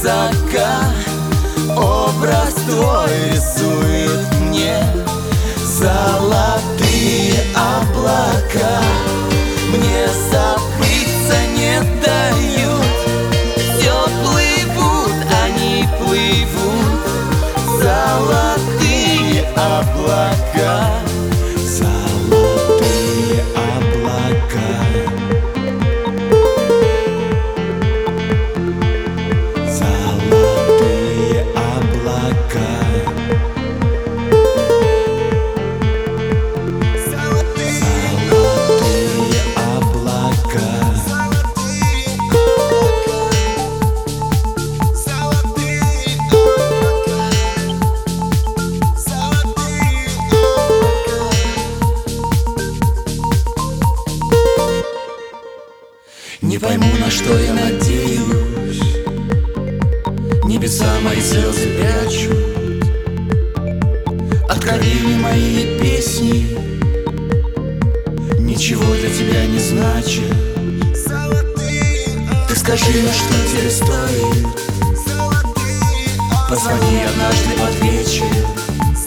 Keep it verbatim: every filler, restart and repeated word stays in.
высока. Образ твой рисует мне золотые облака. Мне забыться не дают, все плывут, они плывут. Золотые облака, золотые облака. Золотые облака. Не пойму, на что я надеюсь, небеса мои слезы прячут, откровения мои песни ничего для тебя не значат. Ты скажи, на что тебе стоит, позвони однажды под вечер.